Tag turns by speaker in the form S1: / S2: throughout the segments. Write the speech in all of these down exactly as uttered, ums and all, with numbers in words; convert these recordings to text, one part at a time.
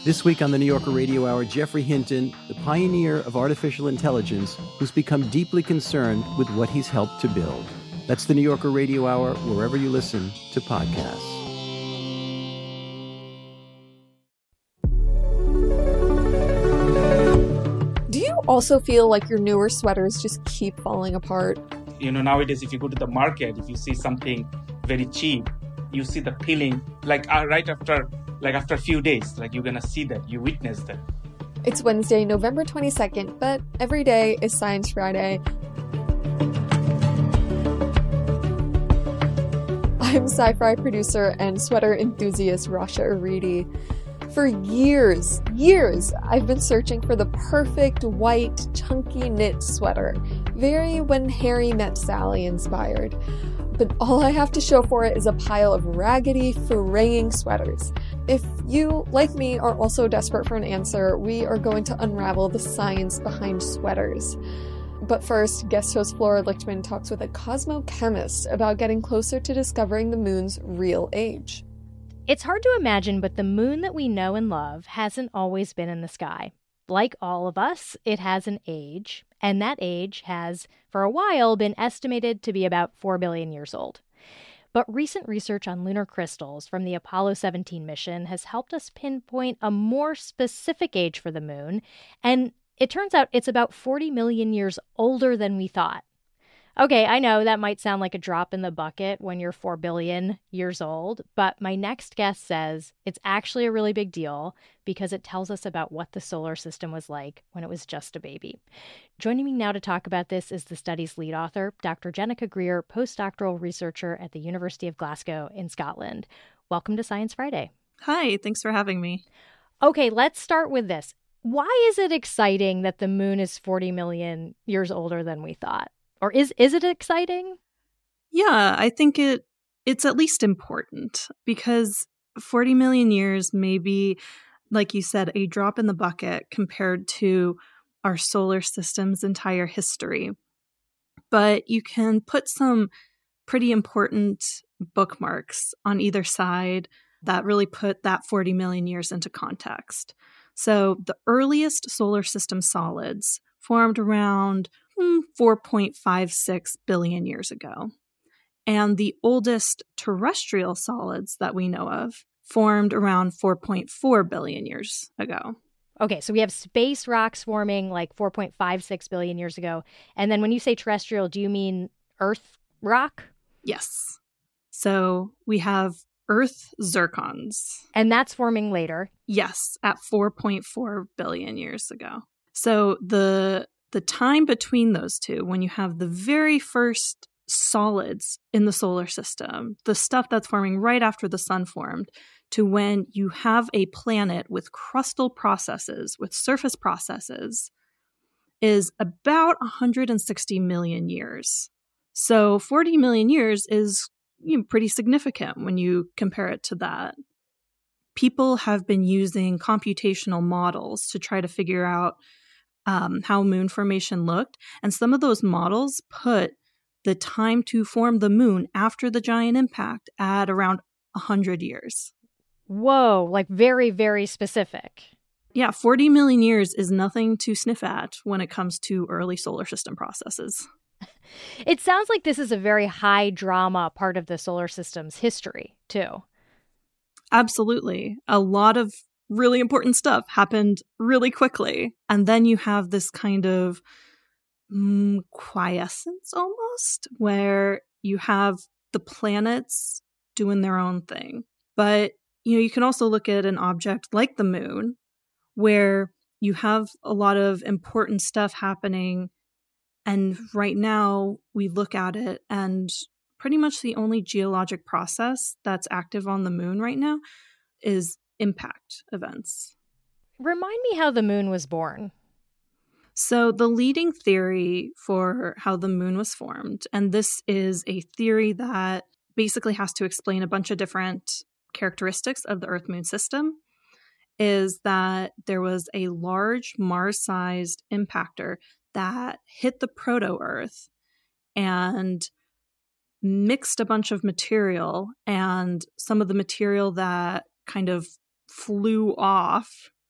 S1: This week on the New Yorker Radio Hour, Geoffrey Hinton, the pioneer of artificial intelligence, who's become deeply concerned with what he's helped to build. That's the New Yorker Radio Hour, wherever you listen to podcasts.
S2: Do you also feel like your newer sweaters just keep falling apart?
S3: You know, nowadays, if you go to the market, if you see something very cheap, you see the peeling, like uh, right after, like after a few days, like you're gonna see that, you witness that.
S2: It's Wednesday, November twenty-second, but every day is Science Friday. I'm sci-fi producer and sweater enthusiast Rasha Aridi. For years, years, I've been searching for the perfect white, chunky knit sweater, very When Harry Met Sally inspired. But all I have to show for it is a pile of raggedy, fraying sweaters. If you, like me, are also desperate for an answer, we are going to unravel the science behind sweaters. But first, guest host Flora Lichtman talks with a cosmochemist about getting closer to discovering the moon's real age.
S4: It's hard to imagine, but the moon that we know and love hasn't always been in the sky. Like all of us, it has an age, and that age has, for a while, been estimated to be about four billion years old. But recent research on lunar crystals from the Apollo seventeen mission has helped us pinpoint a more specific age for the moon, and it turns out it's about forty million years older than we thought. Okay, I know that might sound like a drop in the bucket when you're four billion years old, but my next guest says it's actually a really big deal because it tells us about what the solar system was like when it was just a baby. Joining me now to talk about this is the study's lead author, Doctor Jenica Greer, postdoctoral researcher at the University of Glasgow in Scotland. Welcome to Science Friday.
S5: Hi, thanks for having me.
S4: Okay, let's start with this. Why is it exciting that the moon is forty million years older than we thought? Or is is it exciting?
S5: Yeah, I think it it's at least important because forty million years may be, like you said, a drop in the bucket compared to our solar system's entire history. But you can put some pretty important bookmarks on either side that really put that forty million years into context. So the earliest solar system solids formed around four point five six billion years ago. And the oldest terrestrial solids that we know of formed around four point four billion years ago.
S4: Okay, so we have space rocks forming like four point five six billion years ago. And then when you say terrestrial, do you mean Earth rock?
S5: Yes. So we have Earth zircons.
S4: And that's forming later.
S5: Yes, at four point four billion years ago. So the The time between those two, when you have the very first solids in the solar system, the stuff that's forming right after the sun formed, to when you have a planet with crustal processes, with surface processes, is about one hundred sixty million years. So forty million years is, you know, pretty significant when you compare it to that. People have been using computational models to try to figure out Um, how moon formation looked. And some of those models put the time to form the moon after the giant impact at around one hundred years.
S4: Whoa, like very, very specific.
S5: Yeah, forty million years is nothing to sniff at when it comes to early solar system processes.
S4: It sounds like this is a very high drama part of the solar system's history, too.
S5: Absolutely. A lot of really important stuff happened really quickly. And then you have this kind of mm, quiescence almost, where you have the planets doing their own thing. But, you know, you can also look at an object like the moon, where you have a lot of important stuff happening. And right now we look at it, and pretty much the only geologic process that's active on the moon right now is impact events.
S4: Remind me how the moon was born.
S5: So the leading theory for how the moon was formed, and this is a theory that basically has to explain a bunch of different characteristics of the Earth-Moon system, is that there was a large Mars-sized impactor that hit the proto-Earth and mixed a bunch of material, and some of the material that kind of flew off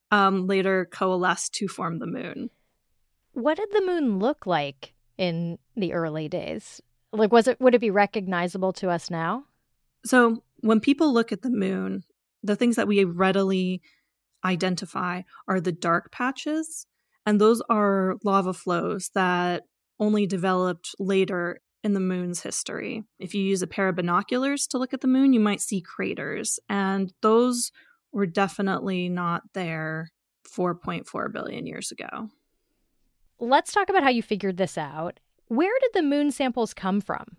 S5: um, later coalesced to form the moon.
S4: What did the moon look like in the early days? Like, was it, would it be recognizable to us now?
S5: So when people look at the moon, the things that we readily identify are the dark patches, and those are lava flows that only developed later in the moon's history. If you use a pair of binoculars to look at the moon, you might see craters, and those were definitely not there four point four billion years ago.
S4: Let's talk about how you figured this out. Where did the moon samples come from?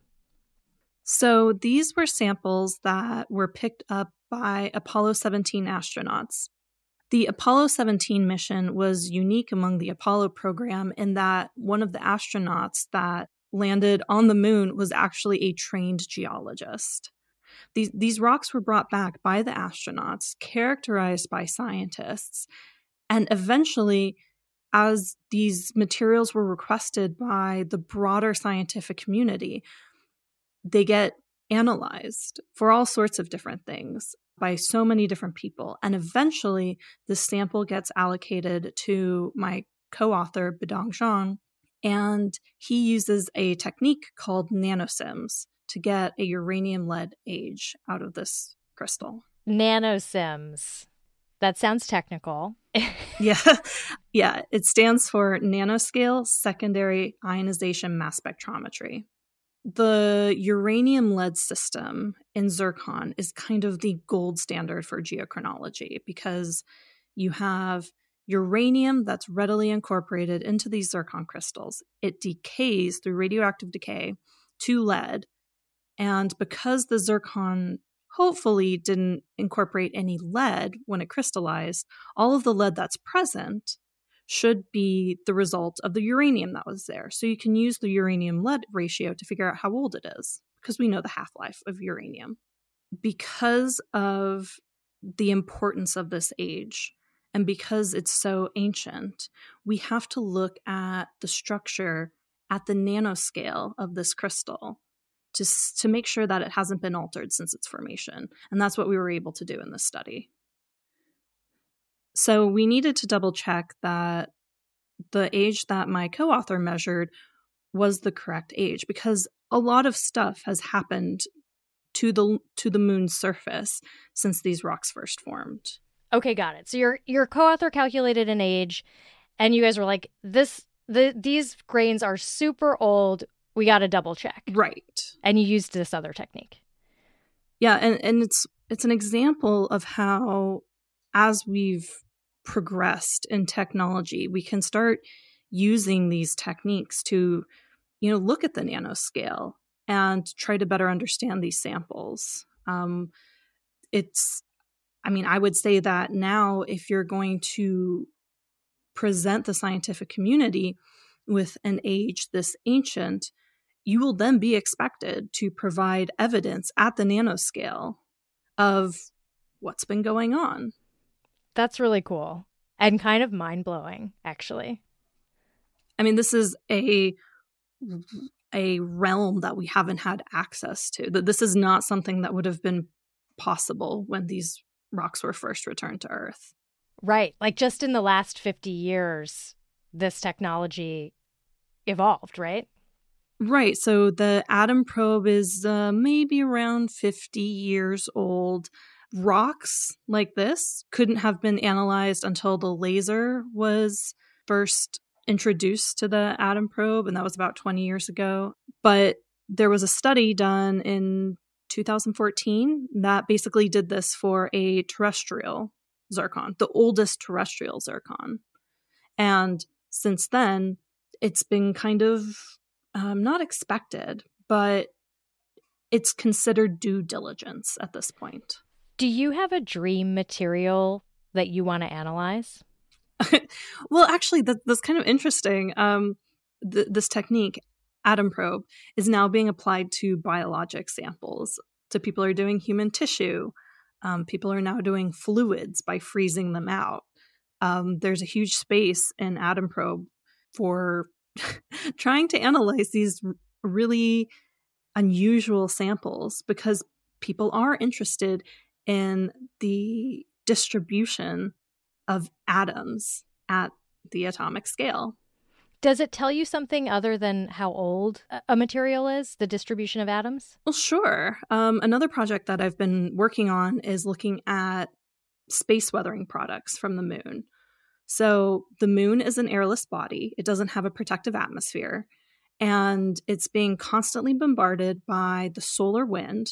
S5: So these were samples that were picked up by Apollo seventeen astronauts. The Apollo seventeen mission was unique among the Apollo program in that one of the astronauts that landed on the moon was actually a trained geologist. These, these rocks were brought back by the astronauts, characterized by scientists, and eventually, as these materials were requested by the broader scientific community, they get analyzed for all sorts of different things by so many different people. And eventually, the sample gets allocated to my co-author, Bidong Zhang, and he uses a technique called nanosims to get a uranium-lead age out of this crystal.
S4: Nanosims. That sounds technical.
S5: Yeah. Yeah. It stands for nanoscale secondary ionization mass spectrometry. The uranium-lead system in zircon is kind of the gold standard for geochronology because you have uranium that's readily incorporated into these zircon crystals. It decays through radioactive decay to lead. And because the zircon hopefully didn't incorporate any lead when it crystallized, all of the lead that's present should be the result of the uranium that was there. So you can use the uranium-lead ratio to figure out how old it is, because we know the half-life of uranium. Because of the importance of this age, and because it's so ancient, we have to look at the structure at the nanoscale of this crystal to, to make sure that it hasn't been altered since its formation. And that's what we were able to do in this study. So we needed to double check that the age that my co-author measured was the correct age, because a lot of stuff has happened to the to the moon's surface since these rocks first formed.
S4: Okay, got it. So your your co-author calculated an age, and you guys were like, "This the these grains are super old. We got to double check."
S5: Right.
S4: And you used this other technique.
S5: Yeah, and and it's it's an example of how, as we've progressed in technology, we can start using these techniques to, you know, look at the nanoscale and try to better understand these samples. Um, it's, I mean, I would say that now if you're going to present the scientific community with an age this ancient, you will then be expected to provide evidence at the nanoscale of what's been going on.
S4: That's really cool and kind of mind-blowing, actually.
S5: I mean, this is a a realm that we haven't had access to. That this is not something that would have been possible when these rocks were first returned to Earth.
S4: Right. Like just in the last fifty years, this technology evolved, right?
S5: Right. So the Adam probe is uh, maybe around fifty years old. Rocks like this couldn't have been analyzed until the laser was first introduced to the Adam probe, and that was about twenty years ago. But there was a study done in two thousand fourteen that basically did this for a terrestrial zircon, the oldest terrestrial zircon. And since then, it's been kind of um, not expected, but it's considered due diligence at this point.
S4: Do you have a dream material that you want to analyze?
S5: Well, actually, that, that's kind of interesting. Um, th- this technique, Adam probe, is now being applied to biologic samples. So people are doing human tissue. Um, people are now doing fluids by freezing them out. Um, there's a huge space in Adam probe for trying to analyze these r- really unusual samples because people are interested in the distribution of atoms at the atomic scale.
S4: Does it tell you something other than how old a material is, the distribution of atoms?
S5: Well, sure. Um, another project that I've been working on is looking at space weathering products from the moon. So the moon is an airless body. It doesn't have a protective atmosphere. And it's being constantly bombarded by the solar wind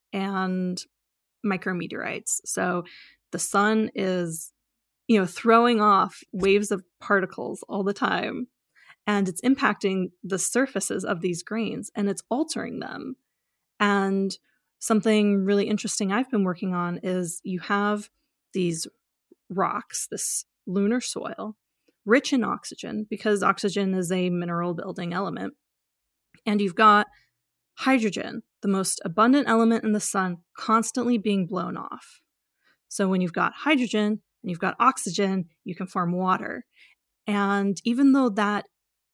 S5: and micrometeorites. So the sun is, you know, throwing off waves of particles all the time. And it's impacting the surfaces of these grains and it's altering them. And something really interesting I've been working on is you have these rocks, this lunar soil, rich in oxygen, because oxygen is a mineral building element. And you've got hydrogen, the most abundant element in the sun, constantly being blown off. So when you've got hydrogen and you've got oxygen, you can form water. And even though that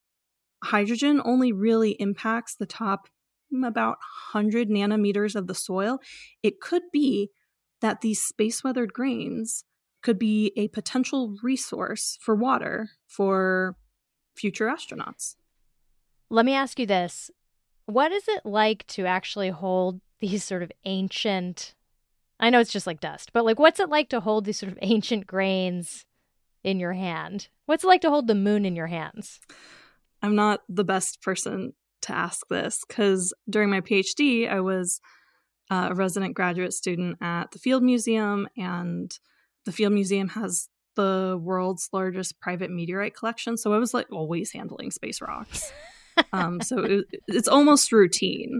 S5: hydrogen only really impacts the top about one hundred nanometers of the soil, it could be that these space-weathered grains could be a potential resource for water for future astronauts.
S4: Let me ask you this. What is it like to actually hold these sort of ancient, I know it's just like dust, but like what's it like to hold these sort of ancient grains in your hand? What's it like to hold the moon in your hands?
S5: I'm not the best person to ask this because during my PhD, I was uh, a resident graduate student at the Field Museum, and the Field Museum has the world's largest private meteorite collection. So I was like always handling space rocks. um, so it, it's almost routine.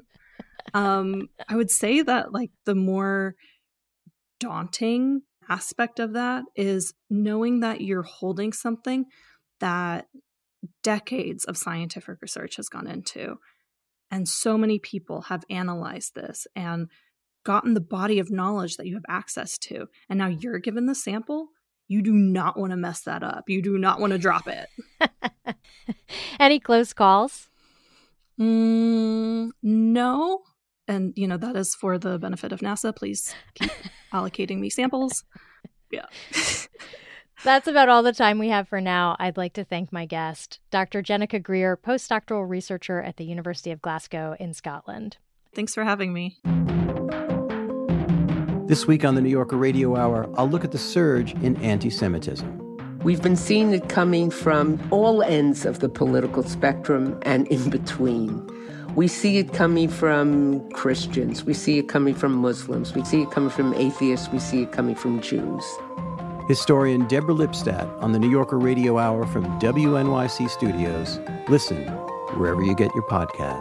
S5: Um, I would say that like the more daunting aspect of that is knowing that you're holding something that decades of scientific research has gone into. And so many people have analyzed this and gotten the body of knowledge that you have access to. And now you're given the sample. You do not want to mess that up. You do not want to drop it.
S4: Any close calls?
S5: Mm, no. And, you know, that is for the benefit of NASA. Please keep allocating me samples. Yeah.
S4: That's about all the time we have for now. I'd like to thank my guest, Doctor Jenica Greer, postdoctoral researcher at the University of Glasgow in Scotland.
S5: Thanks for having me.
S1: This week on the New Yorker Radio Hour, I'll look at the surge in anti-Semitism.
S6: We've been seeing it coming from all ends of the political spectrum and in between. We see it coming from Christians. We see it coming from Muslims. We see it coming from atheists. We see it coming from Jews.
S1: Historian Deborah Lipstadt on the New Yorker Radio Hour from W N Y C Studios. Listen wherever you get your podcasts.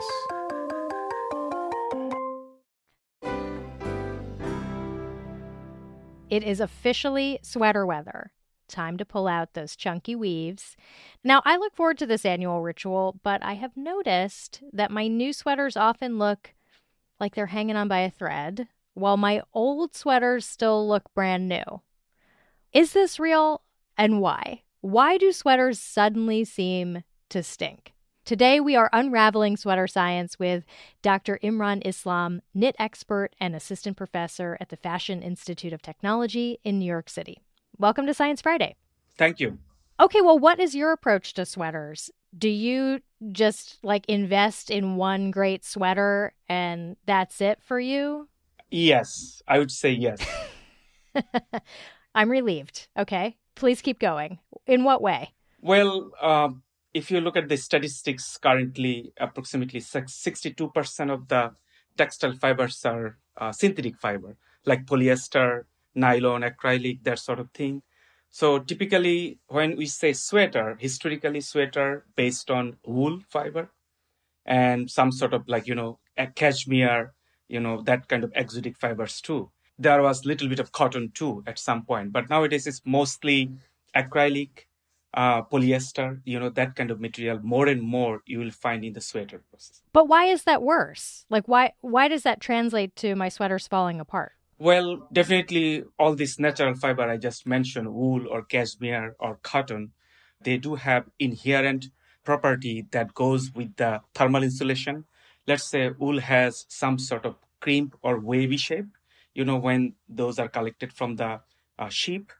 S4: It is officially sweater weather. Time to pull out those chunky weaves. Now, I look forward to this annual ritual, but I have noticed that my new sweaters often look like they're hanging on by a thread, while my old sweaters still look brand new. Is this real, and why? Why do sweaters suddenly seem to stink? Today, we are unraveling sweater science with Doctor Imran Islam, knit expert and assistant professor at the Fashion Institute of Technology in New York City. Welcome to Science Friday.
S3: Thank you.
S4: Okay, well, what is your approach to sweaters? Do you just like invest in one great sweater and that's it for you?
S3: Yes, I would say yes.
S4: I'm relieved. Okay, please keep going. In what way?
S3: Well, uh, if you look at the statistics currently, approximately sixty-two percent of the textile fibers are uh, synthetic fiber, like polyester, nylon, acrylic, that sort of thing. So typically, when we say sweater, historically sweater based on wool fiber and some sort of like, you know, a cashmere, you know, that kind of exotic fibers too. There was a little bit of cotton too at some point, but nowadays it's mostly acrylic, uh, polyester, you know, that kind of material. More and more you will find in the sweater process.
S4: But why is that worse? Like, why why does that translate to my sweaters falling apart?
S3: Well, definitely all this natural fiber I just mentioned, wool or cashmere or cotton, they do have inherent property that goes with the thermal insulation. Let's say wool has some sort of crimp or wavy shape, you know, when those are collected from the uh, sheep.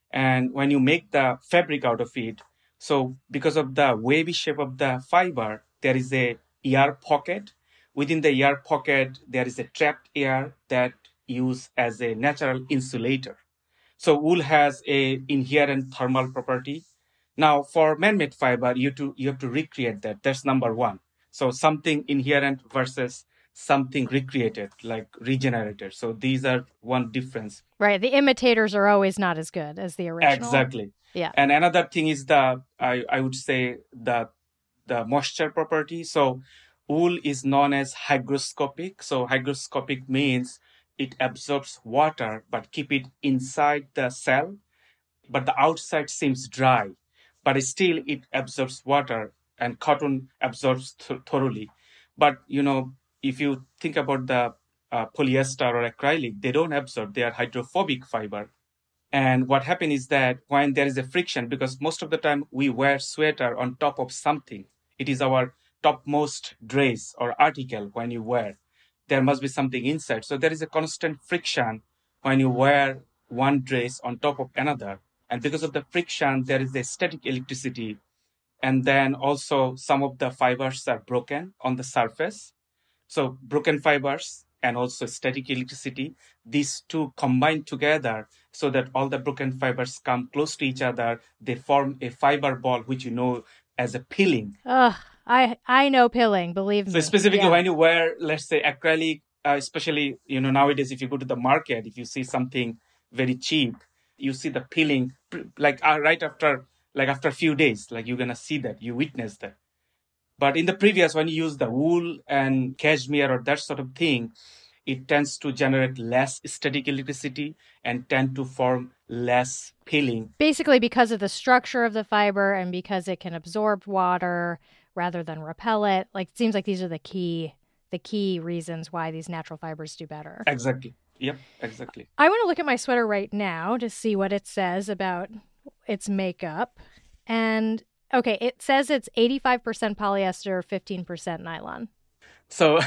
S3: And when you make the fabric out of it, so because of the wavy shape of the fiber, there is a air pocket. Within the air pocket, there is a trapped air that used as a natural insulator. So wool has a inherent thermal property. Now, for man-made fiber, you to you have to recreate that. That's number one. So something inherent versus something recreated, like regenerated. So these are one difference.
S4: Right. The imitators are always not as good as the original.
S3: Exactly.
S4: Yeah.
S3: And another thing is the, I, I would say, the, the moisture property. So wool is known as hygroscopic. So hygroscopic means it absorbs water, but keep it inside the cell. But the outside seems dry, but still it absorbs water, and cotton absorbs th- thoroughly. But, you know, if you think about the uh, polyester or acrylic, they don't absorb. They are hydrophobic fiber. And what happens is that when there is a friction, because most of the time we wear sweater on top of something, it is our topmost dress or article when you wear. There must be something inside. So there is a constant friction when you wear one dress on top of another. And because of the friction, there is a static electricity. And then also some of the fibers are broken on the surface. So broken fibers and also static electricity, these two combine together so that all the broken fibers come close to each other. They form a fiber ball, which you know as a pilling.
S4: Ugh, I I know pilling, believe me.
S3: So specifically
S4: Yeah.
S3: when you wear, let's say, acrylic, uh, especially, you know, nowadays, if you go to the market, if you see something very cheap, you see the peeling, like uh, right after, like after a few days, like you're going to see that, you witness that. But in the previous, when you use the wool and cashmere or that sort of thing, it tends to generate less static electricity and tend to form less peeling.
S4: Basically because of the structure of the fiber and because it can absorb water rather than repel it. Like, it seems like these are the key the key reasons why these natural fibers do better.
S3: Exactly. Yep, exactly.
S4: I want to look at my sweater right now to see what it says about its makeup. And okay, it says it's eighty-five percent polyester, fifteen percent nylon.
S3: So,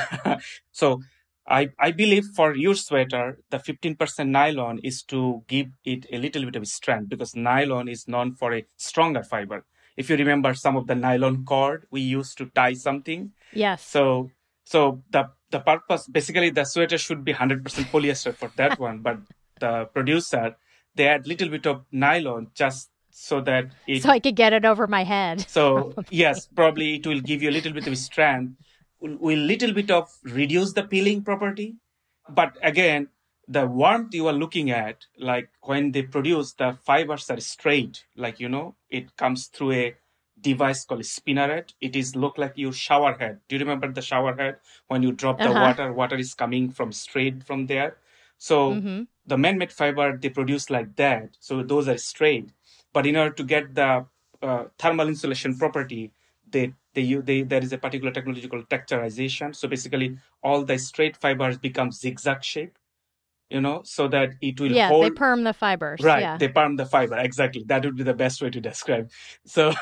S3: so I I believe for your sweater, the fifteen percent nylon is to give it a little bit of strength, because nylon is known for a stronger fiber. If you remember some of the nylon cord we used to tie something.
S4: Yes.
S3: So, so the the purpose, basically the sweater should be one hundred percent polyester for that one, but the producer, they add little bit of nylon just so that it...
S4: So I could get it over my head.
S3: So, yes, probably it will give you a little bit of strength, will, will little bit of reduce the peeling property. But again, the warmth you are looking at, like when they produce, the fibers are straight, like, you know, it comes through a device called a spinneret. It is look like your shower head. Do you remember the shower head? When you drop the
S4: Uh-huh.
S3: water, water is coming from straight from there. So
S4: Mm-hmm.
S3: the man-made fiber, they produce like that. So those are straight. But in order to get the uh, thermal insulation property, they, they, u- they, there is a particular technology called texturization. So basically, all the straight fibers become zigzag shape, you know, so that it will
S4: Yeah,
S3: hold.
S4: they perm the fibers.
S3: Right,
S4: Yeah.
S3: they perm the fiber. Exactly. That would be the best way to describe. So,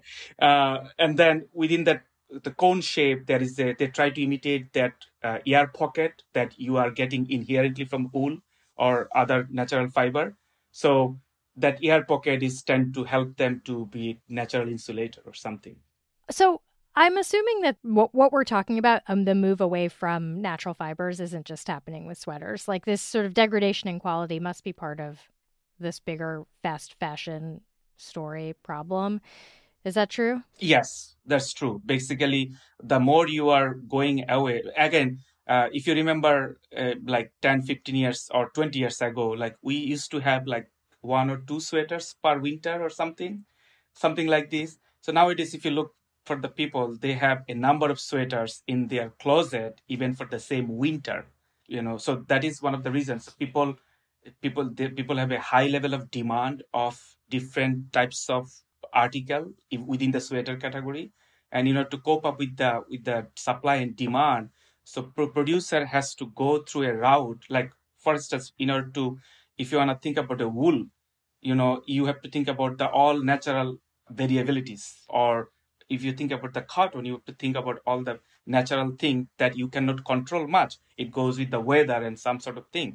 S3: uh, and then within that, the cone shape, there is a, they try to imitate that uh, air pocket that you are getting inherently from wool or other natural fiber. So that air pocket is tend to help them to be natural insulator or something.
S4: So I'm assuming that what, what we're talking about, um, the move away from natural fibers, isn't just happening with sweaters. Like, this sort of degradation in quality must be part of this bigger fast fashion story problem. Is that true?
S3: Yes, that's true. Basically, the more you are going away, again, uh, if you remember uh, like ten, fifteen years or twenty years ago, like we used to have like one or two sweaters per winter or something, something like this. So nowadays, if you look for the people, they have a number of sweaters in their closet, even for the same winter, you know. So that is one of the reasons people, people, they, people have a high level of demand of different types of article if- within the sweater category. And in order to cope up with the with the supply and demand, so pro- producer has to go through a route. Like, for instance, in order to, if you want to think about a wool, you know, you have to think about the all natural variabilities. Or if you think about the cotton, you have to think about all the natural thing that you cannot control much. It goes with the weather and some sort of thing.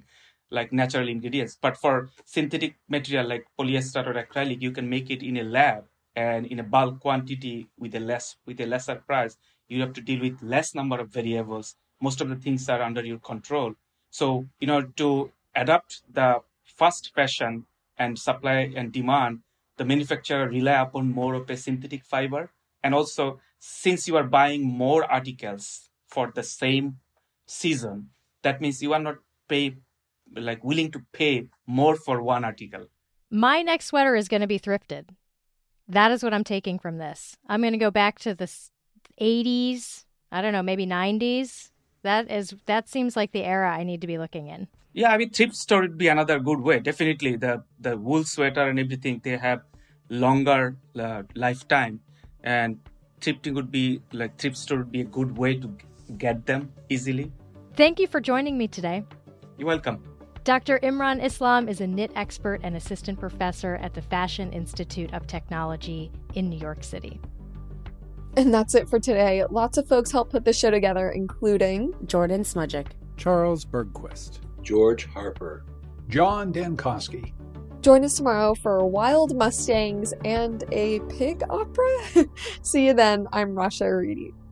S3: like natural ingredients. But for synthetic material like polyester or acrylic, you can make it in a lab and in a bulk quantity with a less with a lesser price. You have to deal with less number of variables. Most of the things are under your control. So in order to adapt the fast fashion and supply and demand, the manufacturer rely upon more of a synthetic fiber. And also, since you are buying more articles for the same season, that means you are not pay like willing to pay more for one article.
S4: My next sweater is going to be thrifted. That is what I'm taking from this. I'm going to go back to the eighties, I don't know, maybe nineties. That is that seems like the era I need to be looking in.
S3: Yeah, I mean, thrift store would be another good way. Definitely, the, the wool sweater and everything, they have longer uh, lifetime. And thrifting would be, like, thrift store would be a good way to get them easily.
S4: Thank you for joining me today.
S3: You're welcome.
S4: Doctor Imran Islam is a knit expert and assistant professor at the Fashion Institute of Technology in New York City.
S2: And that's it for today. Lots of folks helped put the show together, including
S7: Jordan Smudgick,
S8: Charles Bergquist,
S9: George Harper,
S8: John Dankosky.
S2: Join us tomorrow for Wild Mustangs and a pig opera. See you then. I'm Rasha Aridi.